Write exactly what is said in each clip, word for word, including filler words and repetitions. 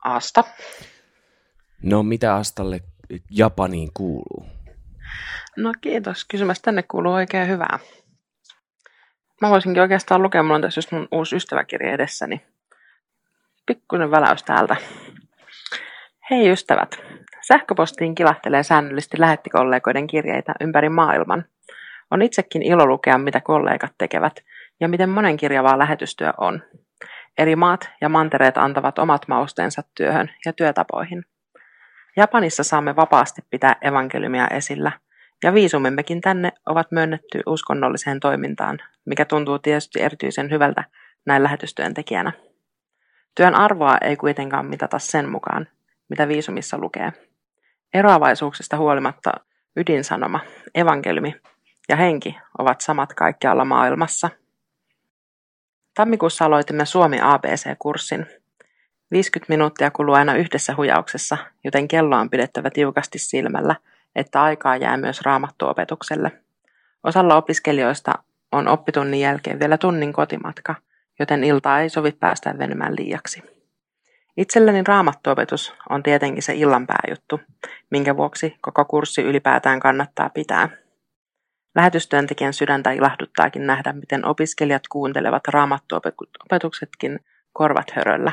Asta. No mitä Astalle Japaniin kuuluu? No kiitos kysymästä. Tänne kuuluu oikein hyvää. Mä voisinkin oikeastaan lukea, mulla on tässä just mun uusi ystäväkirja edessäni. Pikkuinen väläys täältä. Hei ystävät. Sähköpostiin kilahtelee säännöllisesti lähettikollegoiden kirjeitä ympäri maailman. On itsekin ilo lukea, mitä kollegat tekevät ja miten monenkirjavaa lähetystyö on. Eri maat ja mantereet antavat omat mausteensa työhön ja työtapoihin. Japanissa saamme vapaasti pitää evankeliumia esillä, ja viisumimmekin tänne ovat myönnetty uskonnolliseen toimintaan, mikä tuntuu tietysti erityisen hyvältä näin lähetystyöntekijänä. Työn arvoa ei kuitenkaan mitata sen mukaan, mitä viisumissa lukee. Eroavaisuuksista huolimatta ydinsanoma, evankeliumi ja henki ovat samat kaikkialla maailmassa. Tammikuussa aloitimme Suomi A B C-kurssin. viisikymmentä minuuttia kuluu aina yhdessä hujauksessa, joten kello on pidettävä tiukasti silmällä, että aikaa jää myös raamattuopetukselle. Osalla opiskelijoista on oppitunnin jälkeen vielä tunnin kotimatka, joten iltaa ei sovi päästä venymään liiaksi. Itselleni raamattuopetus on tietenkin se illan pääjuttu, minkä vuoksi koko kurssi ylipäätään kannattaa pitää. Lähetystyöntekijän sydäntä ilahduttaakin nähdä, miten opiskelijat kuuntelevat raamattuopetuksetkin korvat höröllä.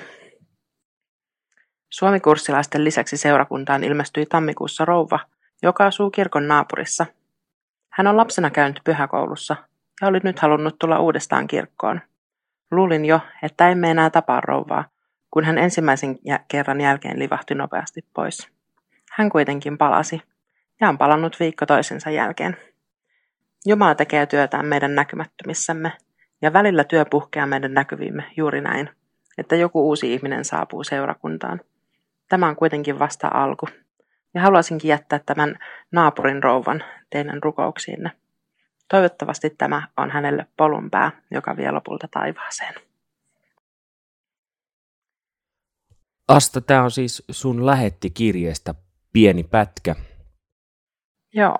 Suomikurssilaisten lisäksi seurakuntaan ilmestyi tammikuussa rouva, joka asuu kirkon naapurissa. Hän on lapsena käynyt pyhäkoulussa ja oli nyt halunnut tulla uudestaan kirkkoon. Luulin jo, että emme enää tapaa rouvaa, kun hän ensimmäisen kerran jälkeen livahti nopeasti pois. Hän kuitenkin palasi ja on palannut viikko toisensa jälkeen. Jumala tekee työtään meidän näkymättömissämme ja välillä työ puhkeaa meidän näkyviimme juuri näin, että joku uusi ihminen saapuu seurakuntaan. Tämä on kuitenkin vasta alku ja haluaisinkin jättää tämän naapurin rouvan teidän rukouksiinne. Toivottavasti tämä on hänelle polunpää, joka vie lopulta taivaaseen. Asta, tämä on siis sun lähettikirjeestä pieni pätkä. Joo.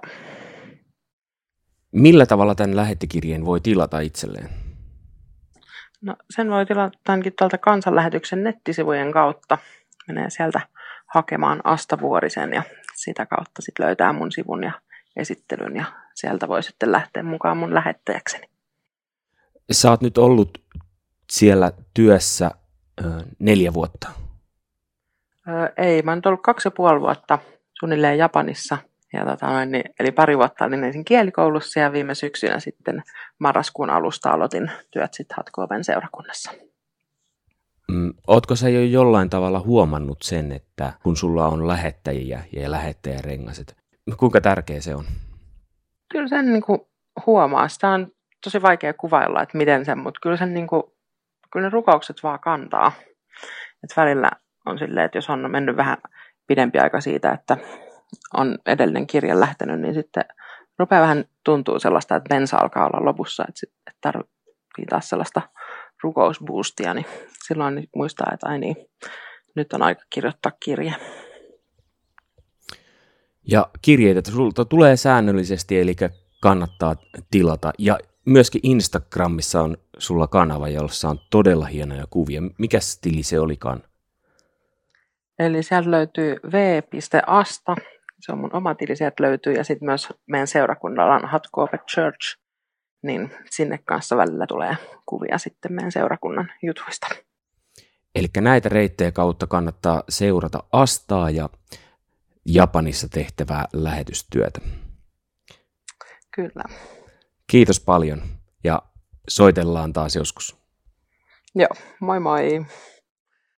Millä tavalla tämän lähettikirjeen voi tilata itselleen? No, sen voi tilata ainakin tuolta kansanlähetyksen nettisivujen kautta. Menee sieltä hakemaan Asta Vuorisen ja sitä kautta sit löytää mun sivun ja esittelyn ja sieltä voi sitten lähteä mukaan mun lähettäjäkseni. Sä oot nyt ollut siellä työssä ö, neljä vuotta. Öö, ei, mä oon nyt ollut kaksi ja puoli vuotta suunnilleen Japanissa. Ja tota noin, niin, eli pari vuotta olin ensin kielikoulussa ja viime syksynä sitten marraskuun alusta aloitin työt sitten Hatko-oven seurakunnassa. Mm, ootko sä jo jollain tavalla huomannut sen, että kun sulla on lähettäjiä ja lähettäjärengaset, kuinka tärkeä se on? Kyllä sen niin kuin huomaa. Sitä on tosi vaikea kuvailla, että miten sen, mutta kyllä, sen, niin kuin, kyllä ne rukoukset vaan kantaa. Et välillä on silleen, että jos on mennyt vähän pidempi aika siitä, että on edellinen kirja lähtenyt, niin sitten rupeaa vähän tuntuu sellaista, että bensa alkaa olla lopussa, että, sit, että tarvitsee taas sellaista rukousboostia, niin silloin muistaa, että ai niin, nyt on aika kirjoittaa kirje. Ja kirjeitä sulta tulee säännöllisesti, eli kannattaa tilata. Ja myöskin Instagramissa on sulla kanava, jossa on todella hienoja kuvia. Mikä stili se olikaan? Eli sieltä löytyy v piste asta, se on mun oma tili, sieltä löytyy, ja sitten myös meidän seurakunnalla on Hatko-oven Church, niin sinne kanssa välillä tulee kuvia sitten meidän seurakunnan jutuista. Eli näitä reittejä kautta kannattaa seurata Astaa ja Japanissa tehtävää lähetystyötä. Kyllä. Kiitos paljon ja soitellaan taas joskus. Joo, moi moi.